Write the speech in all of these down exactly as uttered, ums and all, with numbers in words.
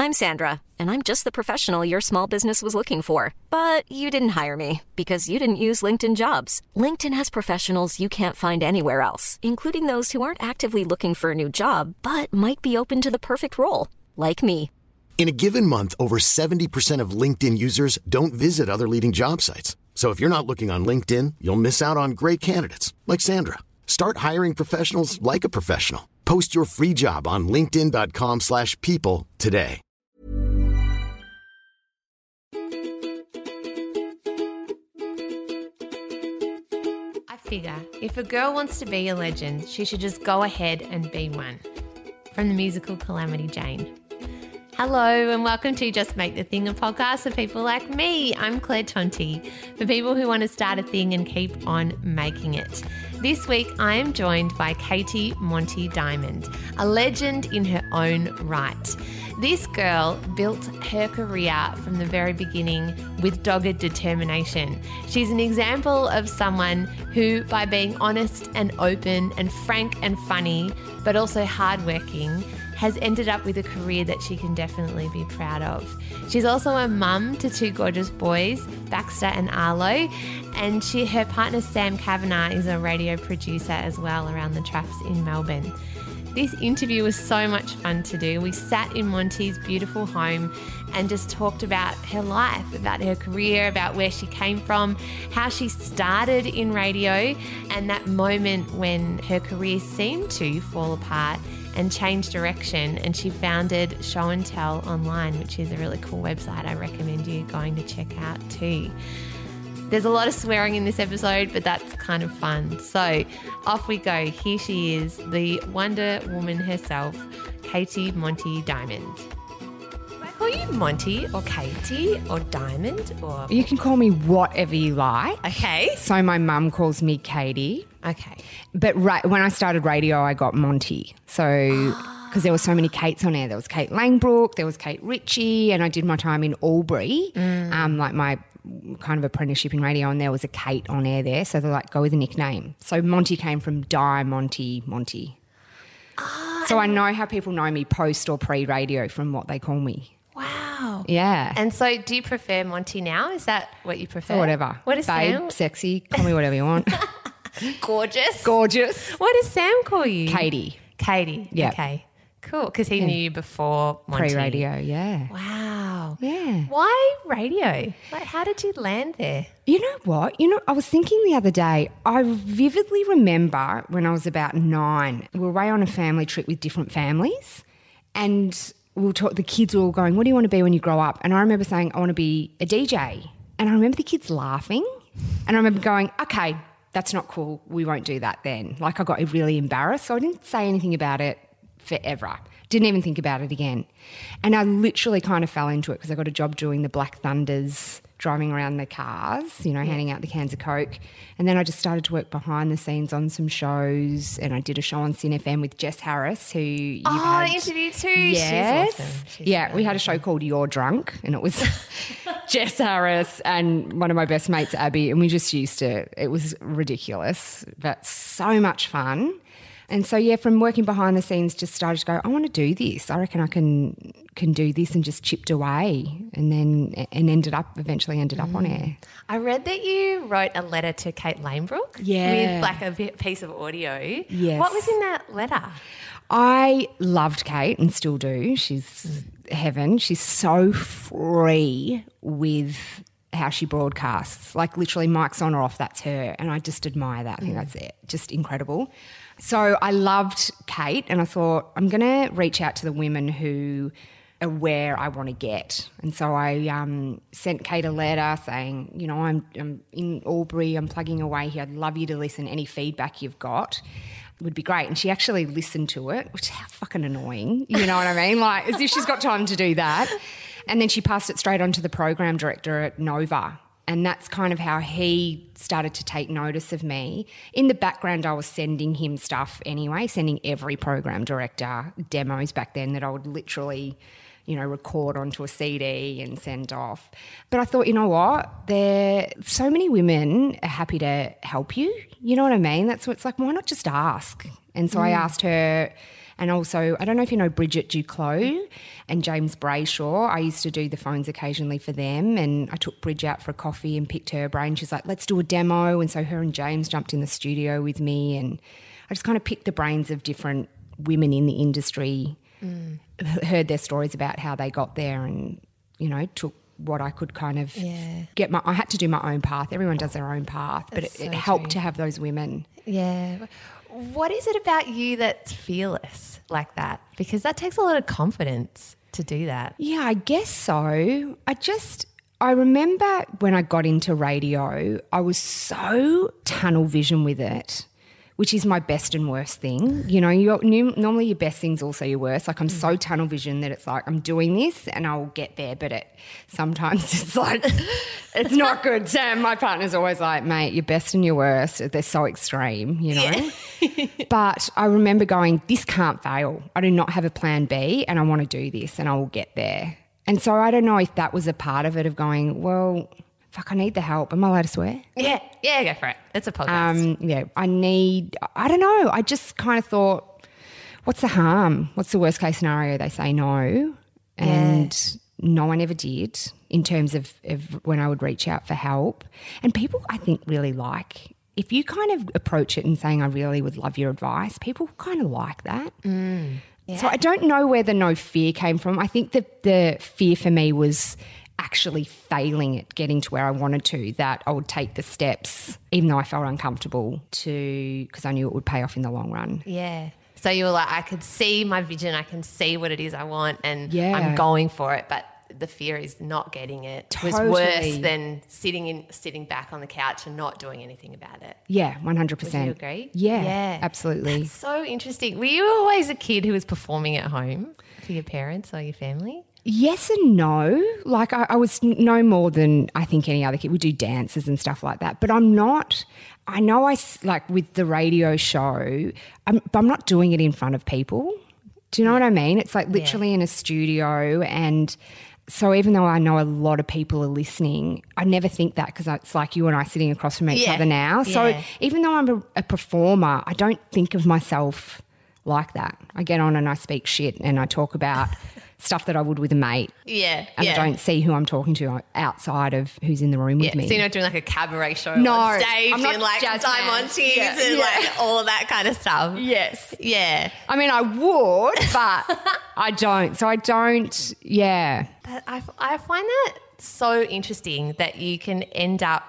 I'm Sandra, and I'm just the professional your small business was looking for. But you didn't hire me because you didn't use LinkedIn Jobs. LinkedIn has professionals you can't find anywhere else, including those who aren't actively looking for a new job, but might be open to the perfect role, like me. In a given month, over seventy percent of LinkedIn users don't visit other leading job sites. So if you're not looking on LinkedIn, you'll miss out on great candidates like Sandra. Start hiring professionals like a professional. Post your free job on linkedin dot com slash people today. I figure if a girl wants to be a legend, she should just go ahead and be one. From the musical Calamity Jane. Hello and welcome to Just Make the Thing, a podcast for people like me. I'm Claire Tonti, for people who want to start a thing and keep on making it. This week I am joined by Katie Monty Diamond, a legend in her own right. This girl built her career from the very beginning with dogged determination. She's an example of someone who, by being honest and open and frank and funny, but also hardworking, has ended up with a career that she can definitely be proud of. She's also a mum to two gorgeous boys, Baxter and Arlo, and she, her partner Sam Kavanagh is a radio producer as well around the traps in Melbourne. This interview was so much fun to do. We sat in Monty's beautiful home and just talked about her life, about her career, about where she came from, how she started in radio, and that moment when her career seemed to fall apart and change direction, and she founded Show and Tell Online, which is a really cool website I recommend you going to check out too. There's a lot of swearing in this episode, but that's kind of fun. So off we go. Here she is, the Wonder Woman herself, Katie Monty Diamond. Do I call you Monty or Katie or Diamond or? You can call me whatever you like. Okay. So my mum calls me Katie. Okay. But ra- when I started radio, I got Monty. So because there were so many Kates on there. There was Kate Langbrook, there was Kate Ritchie, and I did my time in Albury, mm. um, like my kind of apprenticeship in radio, and there was a Kate on air there. So they're like, go with a nickname. So Monty came from Di Monty Monty. Oh, so I know how people know me post or pre-radio from what they call me. Wow. Yeah. And so do you prefer Monty now? Is that what you prefer? Or whatever. What is Babe, Sam? sexy, call me whatever you want. Gorgeous. Gorgeous. What does Sam call you? Katie. Katie. Yeah. Okay. Cool. Because he yeah. knew you before Monty. Pre-radio, yeah. Wow. Yeah. Why radio? Like, how did you land there? You know what? You know, I was thinking the other day, I vividly remember when I was about nine, we were away on a family trip with different families, and we were talk, the kids were all going, what do you want to be when you grow up? And I remember saying, I want to be a D J. And I remember the kids laughing, and I remember going, okay, that's not cool. We won't do that then. Like, I got really embarrassed, so I didn't say anything about it forever. Didn't even think about it again. And I literally kind of fell into it because I got a job doing the Black Thunders, driving around the cars, you know, yeah. handing out the cans of Coke. And then I just started to work behind the scenes on some shows, and I did a show on Sin F M with Jess Harris, who you've oh, had. I interviewed too. Yes. She's awesome. She's yeah, we had a show called You're Drunk, and it was Jess Harris and one of my best mates, Abby, and we just used to, it was ridiculous, but so much fun. And so, yeah, from working behind the scenes, just started to go, I want to do this. I reckon I can can do this, and just chipped away, and then and ended up, eventually ended up mm. on air. I read that you wrote a letter to Kate Langbrook yeah. with like a piece of audio. Yes. What was in that letter? I loved Kate and still do. She's mm. heaven. She's so free with how she broadcasts. Like, literally mic's on or off, that's her. And I just admire that. I think mm. that's it. Just incredible. So I loved Kate, and I thought, I'm going to reach out to the women who are where I want to get. And so I um, sent Kate a letter saying, you know, I'm, I'm in Albury, I'm plugging away here. I'd love you to listen. Any feedback you've got would be great. And she actually listened to it, which is how fucking annoying, you know what I mean? Like, as if she's got time to do that. And then she passed it straight on to the program director at Nova. And that's kind of how he started to take notice of me. In the background, I was sending him stuff anyway, sending every program director demos back then that I would literally, you know, record onto a C D and send off. But I thought, you know what, there so many women are happy to help you. You know what I mean? That's what it's like, why not just ask? And so mm. I asked her And also, I don't know if you know Bridget Duclos and James Brayshaw. I used to do the phones occasionally for them, and I took Bridge out for a coffee and picked her brain. She's like, let's do a demo. And so her and James jumped in the studio with me, and I just kind of picked the brains of different women in the industry, mm. heard their stories about how they got there, and, you know, took what I could kind of yeah. get my, I had to do my own path. Everyone does their own path, but That's it, it so helped true. to have those women. Yeah. What is it about you that's fearless like that? Because that takes a lot of confidence to do that. Yeah, I guess so. I just, I remember when I got into radio, I was so tunnel vision with it, which is my best and worst thing. You know, you're, normally your best thing's also your worst. Like I'm so tunnel vision that it's like I'm doing this and I'll get there, but it sometimes it's like it's not good. Sam, my partner's always like, mate, your best and your worst, they're so extreme, you know. Yeah. But I remember going, this can't fail. I do not have a plan B and I want to do this and I will get there. And so I don't know if that was a part of it of going, well, fuck, I need the help. Am I allowed to swear? Yeah, yeah, go for it. It's a podcast. Um, yeah, I need, I don't know. I just kind of thought, what's the harm? What's the worst case scenario? They say no. And yeah. no one ever did in terms of, of when I would reach out for help. And people, I think, really like, if you kind of approach it and saying, I really would love your advice, people kind of like that. Mm, yeah. So I don't know where the no fear came from. I think that the fear for me was actually failing at getting to where I wanted to, that I would take the steps, even though I felt uncomfortable, to because I knew it would pay off in the long run. Yeah. So you were like, I could see my vision, I can see what it is I want, and yeah. I'm going for it, but the fear is not getting it. Totally. Was worse than sitting in, sitting back on the couch and not doing anything about it. Yeah, one hundred percent. Would you agree? Yeah, yeah, absolutely. That's so interesting. Were you always a kid who was performing at home for your parents or your family? Yes and no. Like I, I was no more than I think any other kid. We do dances and stuff like that. But I'm not, I know I, like with the radio show, I'm, but I'm not doing it in front of people. Do you know what I mean? It's like literally yeah. in a studio. And so even though I know a lot of people are listening, I never think that because it's like you and I sitting across from each yeah. other now. So yeah. even though I'm a, a performer, I don't think of myself like that. I get on and I speak shit and I talk about stuff that I would with a mate. Yeah. And yeah. I don't see who I'm talking to outside of who's in the room yeah. with me. So you're not doing like a cabaret show no, on stage I'm not and like diamonds yeah. and yeah. like all of that kind of stuff. Yes. Yeah. I mean, I would, but I don't. So I don't, yeah. But I, I find that so interesting that you can end up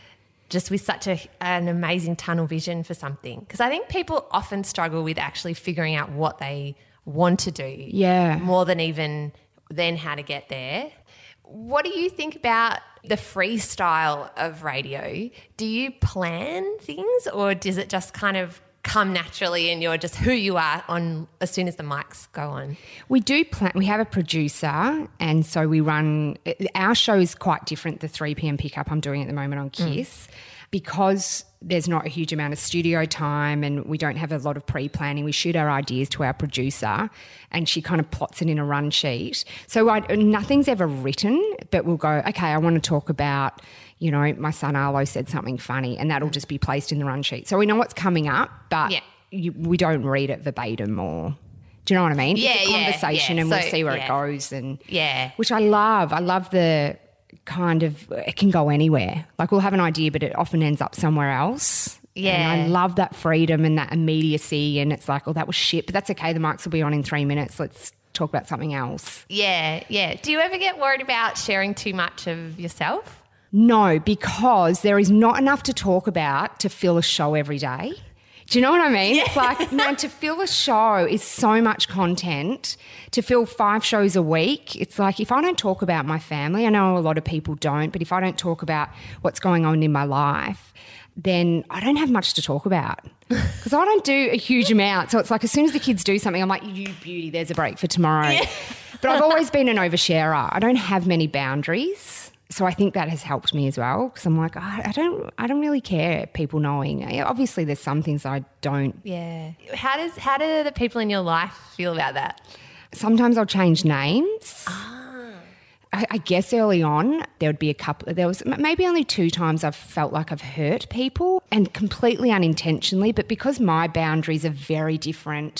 just with such a, an amazing tunnel vision for something. Because I think people often struggle with actually figuring out what they want to do. Yeah. More than even then how to get there. What do you think about the freestyle of radio? Do you plan things or does it just kind of come naturally and you're just who you are on as soon as the mics go on? We do plan. We have a producer and so we run – our show is quite different, the three p.m. pickup I'm doing at the moment on KISS mm. because there's not a huge amount of studio time and we don't have a lot of pre-planning. We shoot our ideas to our producer and she kind of plots it in a run sheet. So I, nothing's ever written, but we'll go, okay, I want to talk about, you know, my son Arlo said something funny and that'll just be placed in the run sheet. So we know what's coming up, but yeah. you, we don't read it verbatim or... Do you know what I mean? Yeah, it's a yeah, conversation yeah. and So, we'll see where yeah. it goes. And yeah. Which I love. I love the... kind of, it can go anywhere. Like we'll have an idea, but it often ends up somewhere else. Yeah. And I love that freedom and that immediacy and it's like, oh, that was shit, but that's okay. The mics will be on in three minutes. Let's talk about something else. Yeah, yeah. Do you ever get worried about sharing too much of yourself? No, because there is not enough to talk about to fill a show every day. Do you know what I mean? Yeah. It's like, man, to fill a show is so much content. To fill five shows a week, it's like if I don't talk about my family, I know a lot of people don't, but if I don't talk about what's going on in my life, then I don't have much to talk about because I don't do a huge amount. So it's like as soon as the kids do something, I'm like, you beauty, there's a break for tomorrow. Yeah. But I've always been an oversharer. I don't have many boundaries. So I think that has helped me as well because I'm like, oh, I don't I don't really care people knowing. Obviously there's some things I don't. Yeah. How does how do the people in your life feel about that? Sometimes I'll change names. Ah. I, I guess early on there would be a couple, there was maybe only two times I've felt like I've hurt people and completely unintentionally, but because my boundaries are very different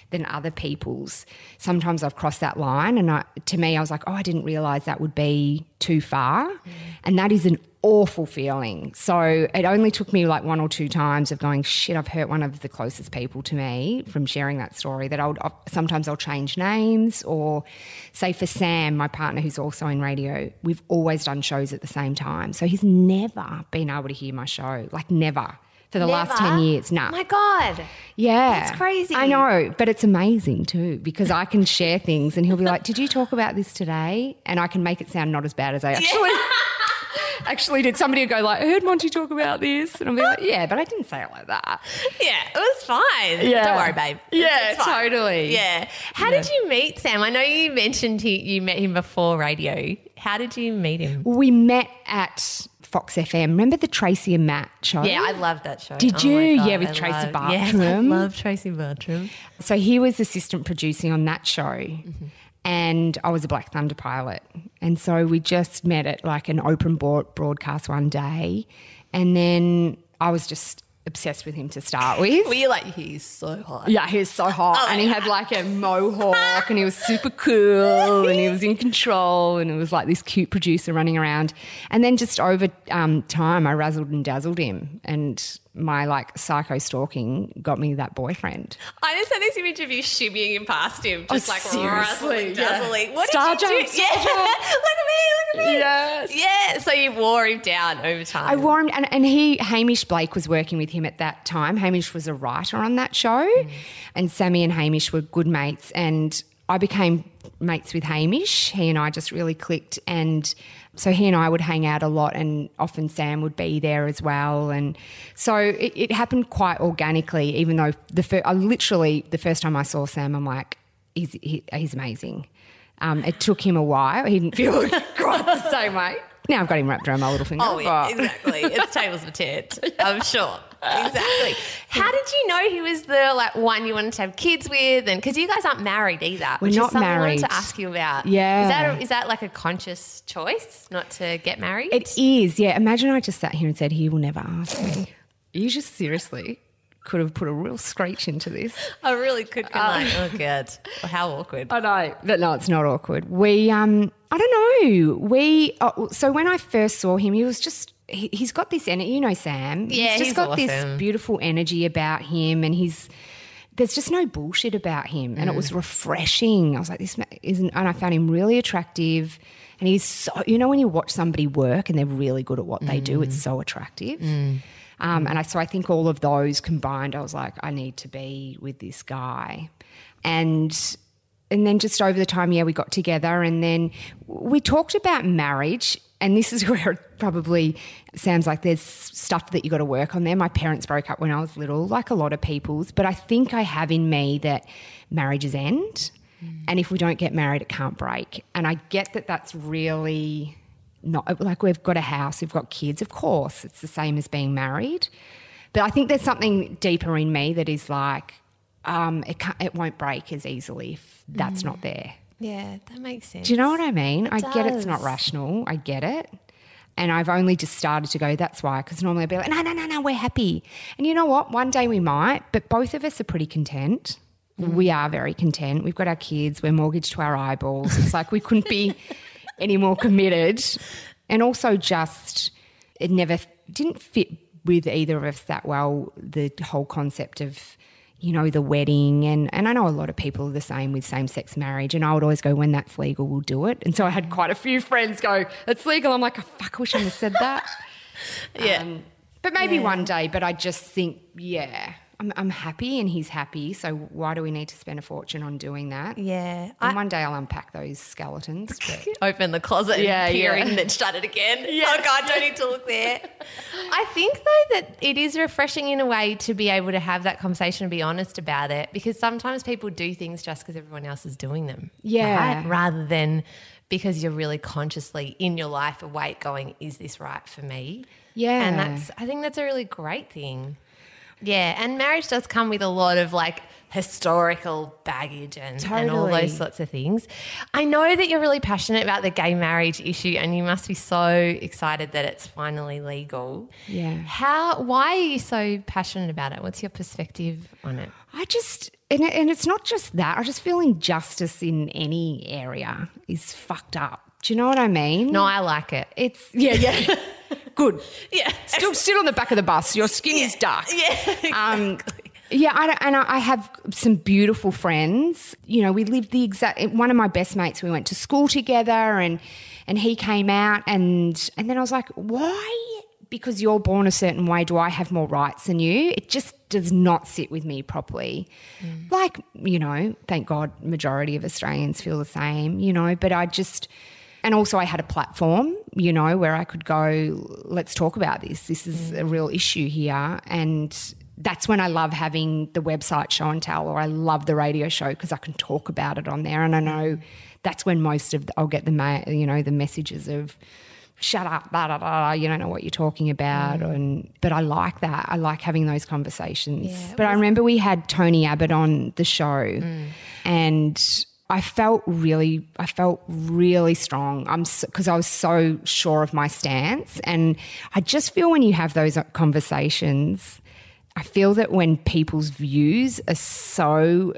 than other people's. Sometimes I've crossed that line and I, to me I was like, oh, I didn't realise that would be too far. Mm. And that is an awful feeling. So it only took me like one or two times of going, shit, I've hurt one of the closest people to me from sharing that story, that I would sometimes I'll change names, or say for Sam, my partner who's also in radio, we've always done shows at the same time. So he's never been able to hear my show, like never. For the Never? last ten years, no. Nah. Oh my God. Yeah. That's crazy. I know, but it's amazing too, because I can share things and he'll be like, did you talk about this today? And I can make it sound not as bad as I actually yeah. actually did. Somebody would go like, I heard Monty talk about this. And I'll be like, yeah, but I didn't say it like that. Yeah, it was fine. Yeah. Don't worry, babe. Yeah, it's fine. totally. Yeah. How yeah. did you meet Sam? I know you mentioned he, you met him before radio. How did you meet him? We met at Fox F M. Remember the Tracy and Matt show? Yeah, I loved that show. Did oh you? God, yeah, with I Tracy loved, Bartram. Yes, I love Tracy Bartram. So he was assistant producing on that show mm-hmm. and I was a Black Thunder pilot. And so we just met at like an open board broadcast one day, and then I was just obsessed with him to start with. Were you like, he's so hot? Yeah, he was so hot. Oh, and he had like a mohawk and he was super cool and he was in control, and it was like this cute producer running around. And then just over um, time I razzled and dazzled him, and my like psycho stalking got me that boyfriend. I just had this image of you shimmying him past him, just oh, like seriously, razzling, dazzling. Yeah. What Star did you jump, do? Yeah. Star Look at me, look at me. Yes. Yeah, so you wore him down over time. I wore him, and, and he, Hamish Blake was working with him at that time. Hamish was a writer on that show mm. and Sammy and Hamish were good mates, and I became mates with Hamish. He and I just really clicked, and so he and I would hang out a lot, and often Sam would be there as well. And so it, it happened quite organically, even though the fir- I literally, the first time I saw Sam, I'm like, he's, he, he's amazing. Um, it took him a while. He didn't feel quite the same way. Now I've got him wrapped around my little finger. Oh, yeah, exactly. It's tables for tit, I'm sure. Exactly. How did you know he was the like one you wanted to have kids with? And because you guys aren't married either. We're which not is something married. I wanted to ask you about. Yeah. Is that a, is that like a conscious choice not to get married? It is. Yeah. Imagine I just sat here and said, he will never ask me. You just seriously could have put a real screech into this. I really could. Be um, like, oh God, how awkward. I know, but no, it's not awkward. We, um, I don't know. We. Oh, so when I first saw him, he was just. He, he's got this energy. You know, Sam. Yeah, he's just he's got awesome. this beautiful energy about him, and he's. There's just no bullshit about him, and mm. it was refreshing. I was like, this isn't, and I found him really attractive. And he's so, you know, when you watch somebody work and they're really good at what mm. they do, it's so attractive. Mm. Um, and I, so I think all of those combined, I was like, I need to be with this guy. And and then just over the time, yeah, we got together, and then we talked about marriage. And this is where it probably sounds like there's stuff that you got to work on there. My parents broke up when I was little, like a lot of people's, but I think I have in me that marriages end, mm. and if we don't get married, it can't break. And I get that that's really not like we've got a house, we've got kids. Of course, it's the same as being married, but I think there's something deeper in me that is like um, it can't, it won't break as easily if that's mm. not there. Yeah, that makes sense. Do you know what I mean? It I does. get it's not rational. I get it. And I've only just started to go, that's why, because normally I'd be like, no, no, no, no, we're happy. And you know what? One day we might, but both of us are pretty content. Mm. We are very content. We've got our kids. We're mortgaged to our eyeballs. It's like we couldn't be any more committed. And also just it never didn't fit with either of us that well, the whole concept of, you know, the wedding. And, and I know a lot of people are the same with same-sex marriage, and I would always go, when that's legal, we'll do it. And so I had quite a few friends go, it's legal. I'm like, oh, fuck, I wish I had said that. yeah. Um, but maybe yeah. one day, but I just think, yeah, I'm, I'm happy and he's happy, so why do we need to spend a fortune on doing that? Yeah. And I, one day I'll unpack those skeletons. But open the closet yeah, and peer yeah. in and then shut it again. Yes. Oh, God, don't need to look there. I think, though, that it is refreshing in a way to be able to have that conversation and be honest about it, because sometimes people do things just because everyone else is doing them. Yeah. Right? Rather than because you're really consciously in your life awake going, is this right for me? Yeah. And that's, I think that's a really great thing. Yeah, and marriage does come with a lot of like historical baggage and, totally. and all those sorts of things. I know that you're really passionate about the gay marriage issue, and you must be so excited that it's finally legal. Yeah. How? Why are you so passionate about it? What's your perspective on it? I just, and, it, and it's not just that. I just feel injustice in any area is fucked up. Do you know what I mean? No, I like it. It's, yeah, yeah. Good. Yeah. Still sit on the back of the bus. Your skin yeah. is dark. Yeah, exactly. Um, yeah, I don't, and I have some beautiful friends. You know, we lived the exact, one of my best mates, we went to school together and and he came out and and then I was like, why? Because you're born a certain way, do I have more rights than you? It just does not sit with me properly. Mm. Like, you know, thank God majority of Australians feel the same, you know, but I just... And also I had a platform, you know, where I could go, let's talk about this. This is mm. a real issue here. And that's when I love having the website Show and Tell, or I love the radio show because I can talk about it on there. And I know that's when most of the, I'll get the, ma- you know, the messages of shut up, blah, blah, blah, you don't know what you're talking about. Mm. And But I like that. I like having those conversations. Yeah, but I remember we had Tony Abbott on the show mm. and I felt really, I felt really strong. I'm because so, I was so sure of my stance, and I just feel when you have those conversations, I feel that when people's views are so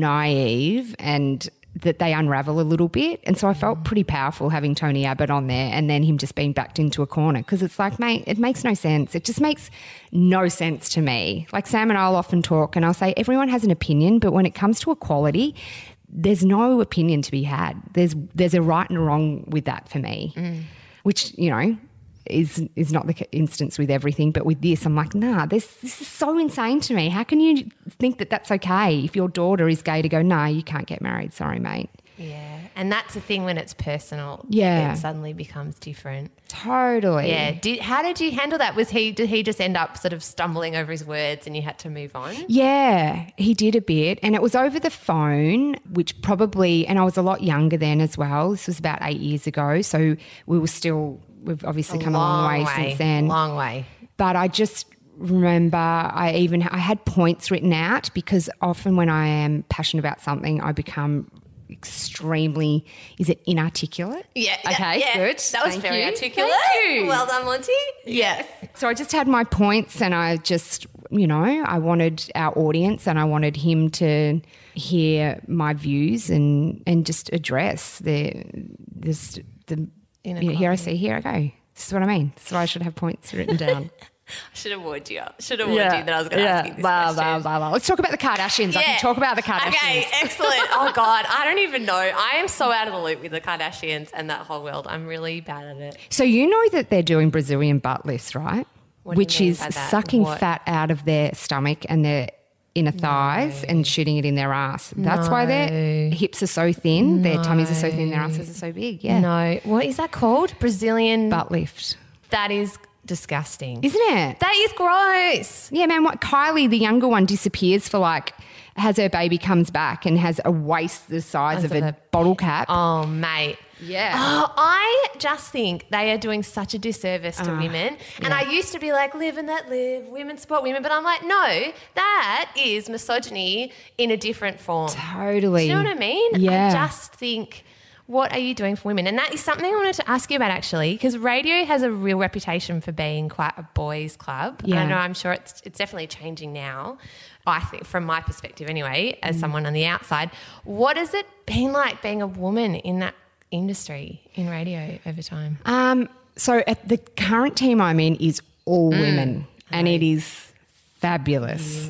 naive and that they unravel a little bit, and so I felt pretty powerful having Tony Abbott on there, and then him just being backed into a corner because it's like, mate, it makes no sense. It just makes no sense to me. Like Sam and I'll often talk, and I'll say everyone has an opinion, but when it comes to equality, there's no opinion to be had. There's there's a right and a wrong with that for me, mm. which, you know, is is not the instance with everything. But with this, I'm like, nah, this, this is so insane to me. How can you think that that's okay if your daughter is gay to go, nah, you can't get married. Sorry, mate. Yeah, and that's the thing when it's personal. Yeah. It suddenly becomes different. Totally. Yeah. Did, how did you handle that? Was he, did he just end up sort of stumbling over his words and you had to move on? Yeah, he did a bit. And it was over the phone, which probably, and I was a lot younger then as well. This was about eight years ago. So we were still, we've obviously a come a long way, way since then. Long way. But I just remember I even, I had points written out because often when I am passionate about something, I become extremely, is it inarticulate? Yeah. Okay, yeah. good. That was Thank very you. articulate. Thank you. Well done, Monty. Yes. So I just had my points and I just, you know, I wanted our audience and I wanted him to hear my views and, and just address the, this, the, you know, here I see, here I go. This is what I mean. So I should have points written down. I should have warned you. Should have warned yeah. you that I was going to yeah. ask you this blah, question. Blah, blah, blah. Let's talk about the Kardashians. Yeah. I can talk about the Kardashians. Okay, excellent. Oh, God, I don't even know. I am so out of the loop with the Kardashians and that whole world. I'm really bad at it. So you know that they're doing Brazilian butt lifts, right? What Which do you mean is by that? sucking What? fat out of their stomach and their inner thighs no. and shooting it in their ass. That's no. why their hips are so thin, no. their tummies are so thin, their asses are so big. Yeah. No. What is that called? Brazilian butt lift. That is disgusting. Isn't it? That is gross. Yeah, man. What Kylie, the younger one, disappears for like, has her baby, comes back and has a waist the size of a, a bottle cap. Oh, mate. Yeah. Oh, I just think they are doing such a disservice to uh, yeah. women. And I used to be like, live and let live, women support women. But I'm like, no, that is misogyny in a different form. Totally. Do you know what I mean? Yeah. I just think, what are you doing for women? And that is something I wanted to ask you about actually, because radio has a real reputation for being quite a boys' club. Yeah. I know I'm sure it's it's definitely changing now, I think, from my perspective anyway, as mm. someone on the outside. What has it been like being a woman in that industry in radio over time? Um, so at the current team I'm in is all mm. women and it is fabulous.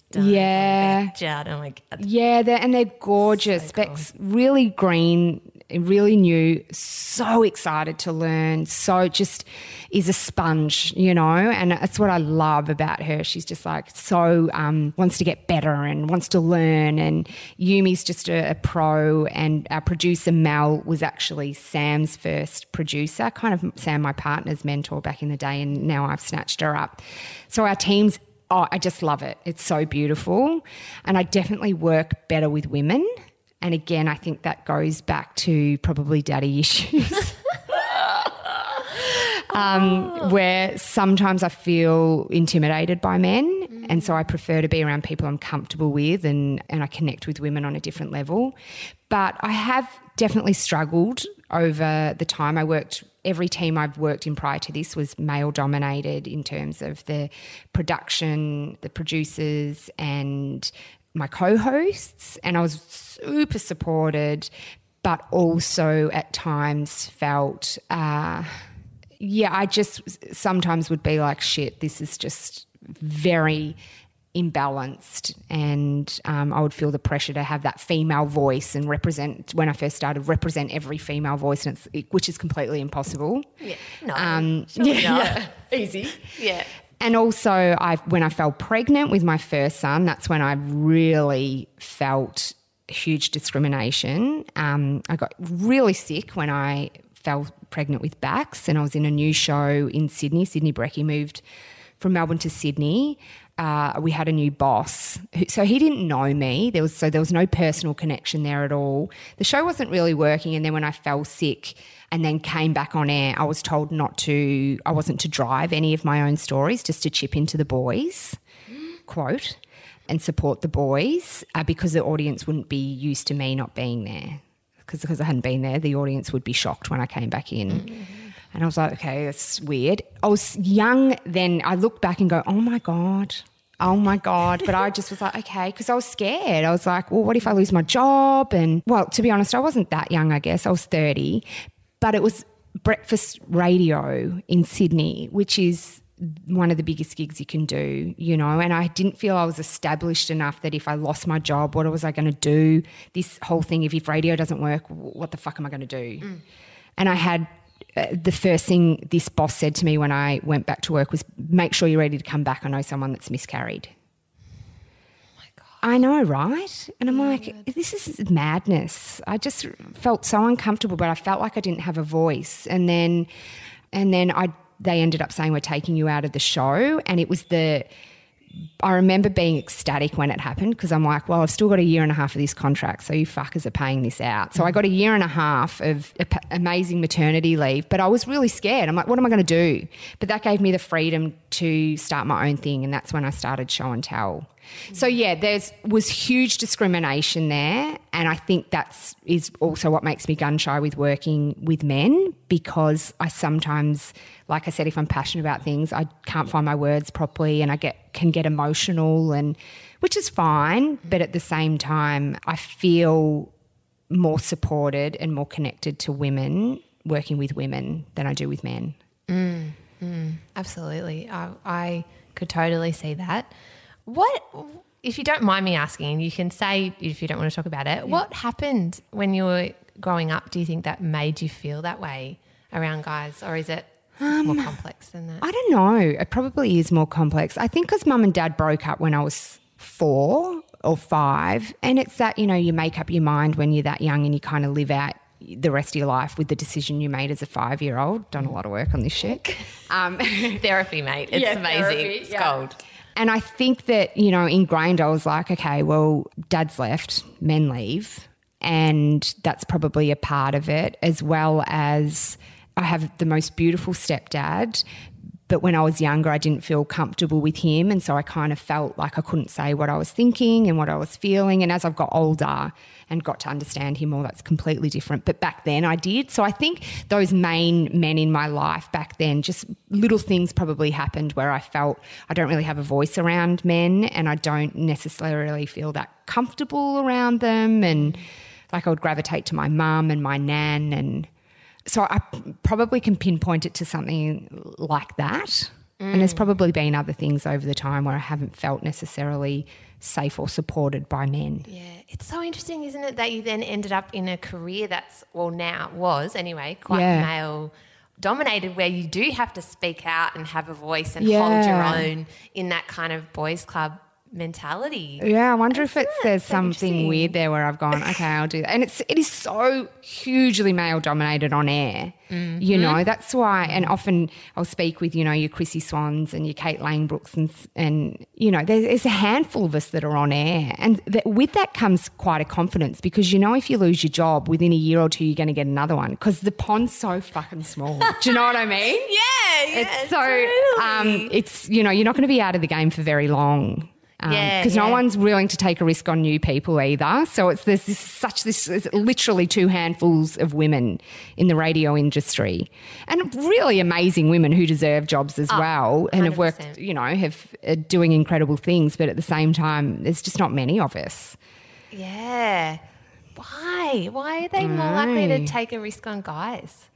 Yeah. Judd, oh my God. Yeah, they're, and they're gorgeous. So Beck's cool. Really green, really new, so excited to learn, so just is a sponge, you know, and that's what I love about her. She's just like so um, wants to get better and wants to learn, and Yumi's just a, a pro, and our producer Mel was actually Sam's first producer, kind of Sam, my partner's mentor back in the day, and now I've snatched her up. So our team's Oh, I just love it. It's so beautiful. And I definitely work better with women. And again, I think that goes back to probably daddy issues. um, oh. Where sometimes I feel intimidated by men. Mm. And so I prefer to be around people I'm comfortable with, and, and I connect with women on a different level. But I have definitely struggled over the time I worked. Every team I've worked in prior to this was male dominated in terms of the production, the producers, and my co-hosts, and I was super supported, but also at times felt, uh, yeah, I just sometimes would be like, shit, this is just very imbalanced, and um, I would feel the pressure to have that female voice and represent, when I first started, represent every female voice, and it's, which is completely impossible. Yeah, no, um, surely yeah, not. yeah, easy. Yeah. And also, I when I fell pregnant with my first son, that's when I really felt huge discrimination. Um, I got really sick when I fell pregnant with Bax, and I was in a new show in Sydney. Sydney Brecky moved from Melbourne to Sydney. Uh, we had a new boss, who, so he didn't know me. There was so there was no personal connection there at all. The show wasn't really working, and then when I fell sick and then came back on air, I was told not to. I wasn't to drive any of my own stories, just to chip into the boys, quote, and support the boys, uh, because the audience wouldn't be used to me not being there. Because because I hadn't been there, the audience would be shocked when I came back in. Mm-hmm. And I was like, okay, that's weird. I was young then. I looked back and go, oh, my God, oh, my God. But I just was like, okay, because I was scared. I was like, well, what if I lose my job? And, well, to be honest, I wasn't that young, I guess. I was thirty. But it was breakfast radio in Sydney, which is one of the biggest gigs you can do, you know, and I didn't feel I was established enough that if I lost my job, what was I going to do? This whole thing, if, if radio doesn't work, what the fuck am I going to do? Mm. And I had uh, the first thing this boss said to me when I went back to work was, make sure you're ready to come back. I know someone that's miscarried. Oh my God. I know, right? And I'm oh like, God. This is madness. I just felt so uncomfortable, but I felt like I didn't have a voice. And then, and then I they ended up saying, we're taking you out of the show. And it was the, I remember being ecstatic when it happened, because I'm like, well, I've still got a year and a half of this contract, so you fuckers are paying this out. So I got a year and a half of amazing maternity leave, but I was really scared. I'm like, what am I going to do? But that gave me the freedom to start my own thing, and that's when I started Show and Tell. So, yeah, there was huge discrimination there, and I think that's is also what makes me gun-shy with working with men, because I sometimes, like I said, if I'm passionate about things, I can't find my words properly, and I get can get emotional, and which is fine, but at the same time I feel more supported and more connected to women working with women than I do with men. Mm, mm, absolutely. I, I could totally see that. What, if you don't mind me asking, you can say if you don't want to talk about it, yeah. What happened when you were growing up, do you think that made you feel that way around guys, or is it um, more complex than that? I don't know. It probably is more complex. I think because mum and dad broke up when I was four or five, and it's that, you know, you make up your mind when you're that young and you kind of live out the rest of your life with the decision you made as a five-year-old. Done a lot of work on this shit. Um, therapy, mate. It's yeah, amazing. Therapy, it's yeah. gold. And I think that, you know, ingrained, I was like, okay, well, dad's left, men leave, and that's probably a part of it, as well as I have the most beautiful stepdad, but when I was younger I didn't feel comfortable with him, and so I kind of felt like I couldn't say what I was thinking and what I was feeling, and as I've got older and got to understand him more, that's completely different. But back then I did. So I think those main men in my life back then, just little things probably happened where I felt I don't really have a voice around men, and I don't necessarily feel that comfortable around them, and like I would gravitate to my mum and my nan, and so I probably can pinpoint it to something like that. Mm. And there's probably been other things over the time where I haven't felt necessarily safe or supported by men. Yeah, it's so interesting, isn't it, that you then ended up in a career that's, well, now was anyway, quite yeah. male dominated, where you do have to speak out and have a voice and yeah. hold your own in that kind of boys club mentality. Yeah, I wonder Isn't if it's there's something weird there where I've gone, okay, I'll do that. And it's it is so hugely male dominated on air. Mm-hmm. You know, that's why, and often I'll speak with, you know, your Chrissy Swans and your Kate Langbrooks, and and you know, there's, there's a handful of us that are on air, and that, with that comes quite a confidence, because you know if you lose your job within a year or two, you're going to get another one, because the pond's so fucking small. Do you know what I mean? Yeah, yeah. It's so totally. um, it's, you know, you're not going to be out of the game for very long. Um, Yeah, because yeah. no one's willing to take a risk on new people either. So it's there's this, such this it's literally two handfuls of women in the radio industry, and really amazing women who deserve jobs as well and have one hundred worked, percent. you know, have uh, doing incredible things. But at the same time, there's just not many of us. Yeah. Why? Why are they more likely to take a risk on guys?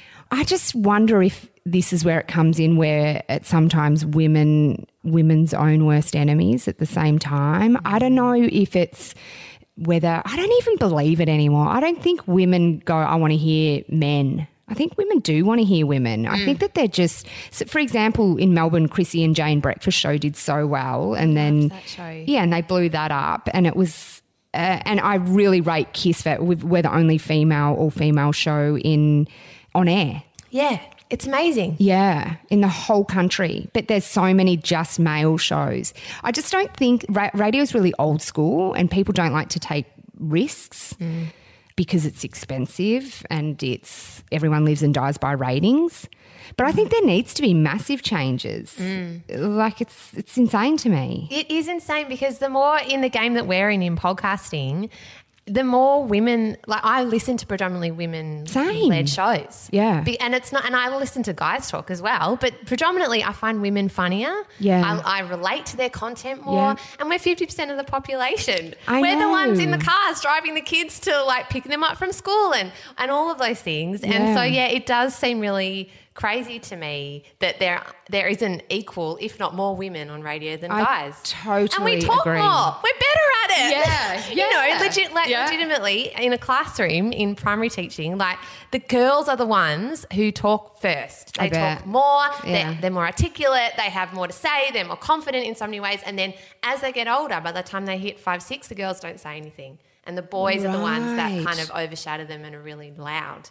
I just wonder if this is where it comes in, where it's sometimes women women's own worst enemies at the same time. I don't know if it's whether I don't even believe it anymore. I don't think women go, I want to hear men. I think women do want to hear women. I think that they're just, so for example, in Melbourne, Chrissy and Jane Breakfast Show did so well, and then that show. yeah, and they blew that up, and it was. Uh, and I really rate Kiss for we're the only female all female show in on air. Yeah. It's amazing. Yeah, in the whole country. But there's so many just male shows. I just don't think ra- radio is really old school, and people don't like to take risks Mm. because it's expensive and it's everyone lives and dies by ratings. But I think there needs to be massive changes. Mm. Like it's it's insane to me. It is insane because the more in the game that we're in in podcasting, the more women, like I listen to predominantly women Same. led shows. Yeah. Be, and it's not, and I listen to guys talk as well, but predominantly I find women funnier. Yeah. I, I relate to their content more, Yeah. and we're fifty percent of the population. I we're the ones in the know. cars driving the kids to like picking them up from school and, and all of those things. And so, Yeah. yeah, it does seem really crazy to me that there there isn't equal, if not more, women on radio than I guys. totally And we talk agree. more. We're better at it. Yeah, you know, yeah, legit, like, yeah. legitimately in a classroom in primary teaching, like the girls are the ones who talk first. They I bet. talk more. Yeah. They're, they're more articulate. They have more to say. They're more confident in so many ways. And then as they get older, by the time they hit five, six, the girls don't say anything. And the boys are the ones that Right. kind of overshadow them and are really loud.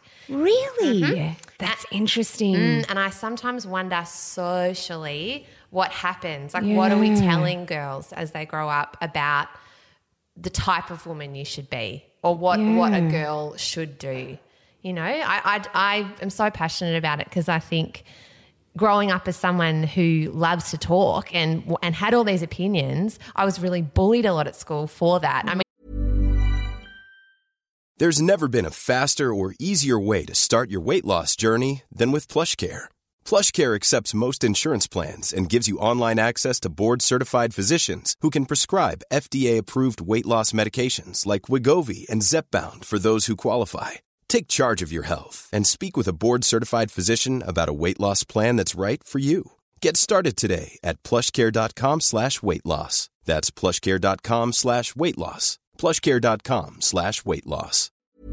Really? That's interesting. Mm, and I sometimes wonder socially what happens. Like, what are we Yeah. telling girls as they grow up about the type of woman you should be, or what, Yeah. what a girl should do? You know, I, I, I am so passionate about it because I think growing up as someone who loves to talk and and had all these opinions, I was really bullied a lot at school for that. I mean, There's never been a faster or easier way to start your weight loss journey than with PlushCare. PlushCare accepts most insurance plans and gives you online access to board-certified physicians who can prescribe F D A-approved weight loss medications like Wegovy and Zepbound for those who qualify. Take charge of your health and speak with a board-certified physician about a weight loss plan that's right for you. Get started today at plushcare.com slash weight loss. That's plushcare.com slash weight loss. plushcare.com slash weight loss.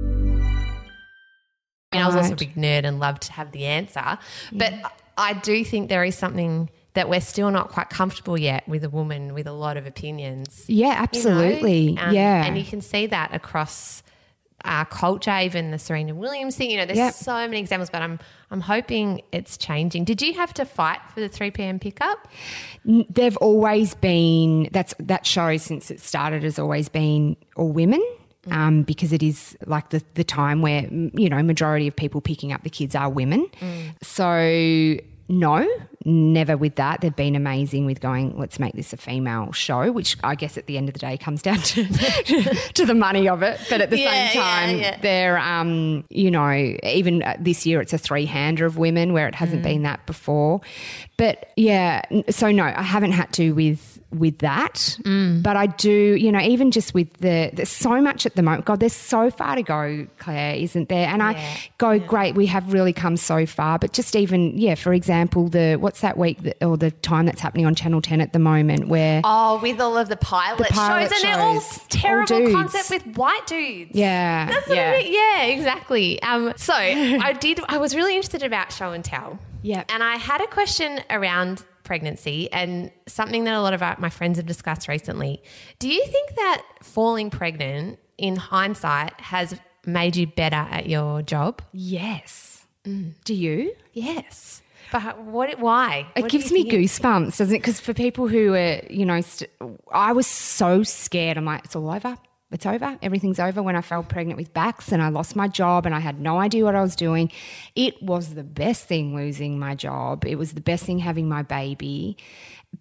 I mean, I was also a Right. big nerd and loved to have the answer. But I do think there is something that we're still not quite comfortable yet with a woman with a lot of opinions. Yeah, you know? absolutely. Um, yeah. And you can see that across our culture, even the Serena Williams thing. You know, there's Yep. so many examples, but I'm I'm hoping it's changing. Did you have to fight for the three p.m. pickup? N- They've always been, that's that show since it started has always been all women. Um, because it is like the, the time where, m- you know, majority of people picking up the kids are women. So no, never with that. They've been amazing with going, let's make this a female show, which I guess at the end of the day comes down to to the money of it. But at the Yeah, same time, yeah, yeah. they're, um, you know, even uh, this year it's a three-hander of women where it hasn't been that before. But yeah, n- so no, I haven't had to with with that. But I do, you know, even just with the, there's so much at the moment. God, there's so far to go, Claire, isn't there? And Yeah. I go, great, we have really come so far. But just even, yeah, for example, the what's that week that, or the time that's happening on Channel ten at the moment where, Oh, with all of the pilot, pilot shows, and they're all shows. All terrible dudes. concept with white dudes. yeah, That's what yeah, I mean. Yeah, exactly. Um, so I did. I was really interested about show and tell. Yep. And I had a question around pregnancy and something that a lot of our, my friends have discussed recently. Do you think that falling pregnant, in hindsight, has made you better at your job? yes. Do you? Yes. But what? Why? It What do gives you me think? goosebumps, doesn't it? Because for people who are, you know, st- I was so scared. I'm like, it's all over. It's over. Everything's over. When I fell pregnant with Bax and I lost my job and I had no idea what I was doing, it was the best thing losing my job. It was the best thing having my baby.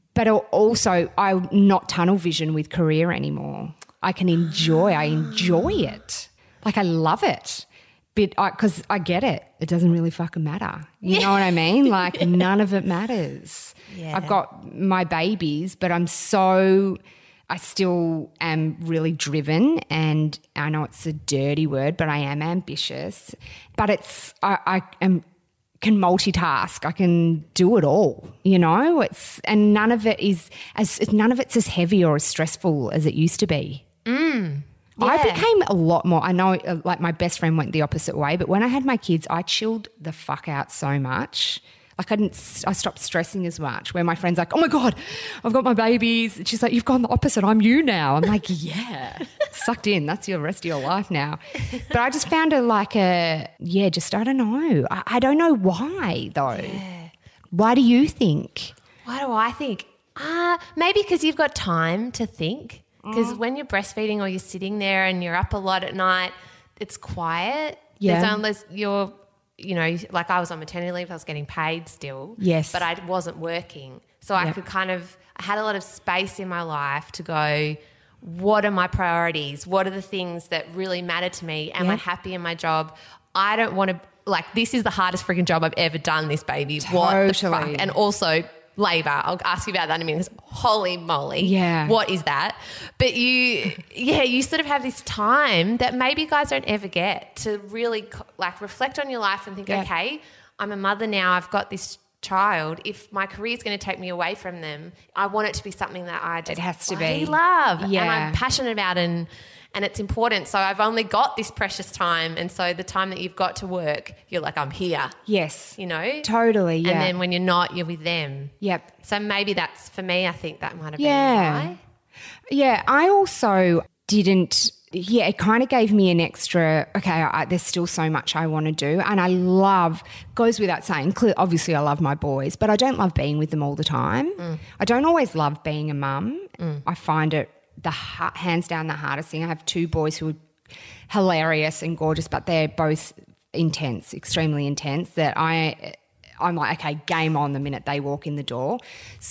but also I'm not tunnel vision with career anymore. I can enjoy, I enjoy it. Like I love it. But because I, I get it. It doesn't really fucking matter. You know what I mean? Like none of it matters. Yeah. I've got my babies, but I'm so I still am really driven, and I know it's a dirty word, but I am ambitious. But it's I, I am can multitask. I can do it all. You know, it's and none of it is as none of it's as heavy or as stressful as it used to be. Mm. Yeah. I became a lot more, I know uh, like my best friend went the opposite way, but when I had my kids, I chilled the fuck out so much. Like I didn't, I stopped stressing as much where my friend's like, oh my God, I've got my babies. And she's like, you've gone the opposite. I'm you now. I'm like, yeah, sucked in. That's your rest of your life now. But I just found it like a, yeah, just, I don't know. I, I don't know why though. Yeah. Why do you think? Why do I think? Ah, uh, maybe because you've got time to think. Because when you're breastfeeding or you're sitting there and you're up a lot at night, it's quiet. Yeah. There's unless you're, you know, like I was on maternity leave, I was getting paid still. Yes. But I wasn't working. So I Yep. could kind of, I had a lot of space in my life to go, what are my priorities? What are the things that really matter to me? Am I Yep. happy in my job? I don't want to, like, this is the hardest freaking job I've ever done, this baby. What the fuck? Totally. And also labour. I'll ask you about that in a minute. Holy moly. Yeah. What is that? But you, yeah, you sort of have this time that maybe guys don't ever get to really like reflect on your life and think, Yeah. okay, I'm a mother now. I've got this child. If my career is going to take me away from them, I want it to be something that I just It has to bloody be. love Yeah. and I'm passionate about and and it's important. So I've only got this precious time, and so the time that you've got to work, you're like, I'm here. Yes. You know? Totally, yeah. And then when you're not, you're with them. Yep. So maybe that's, for me, I think that might have Yeah. been why. Yeah, I also didn't, yeah, it kind of gave me an extra, okay, I, there's still so much I want to do. And I love, goes without saying, clear, obviously I love my boys, but I don't love being with them all the time. Mm. I don't always love being a mum. Mm. I find it the hands down the hardest thing. I have two boys who are hilarious and gorgeous, but they're both intense, extremely intense, that I... I'm like, okay, game on the minute they walk in the door.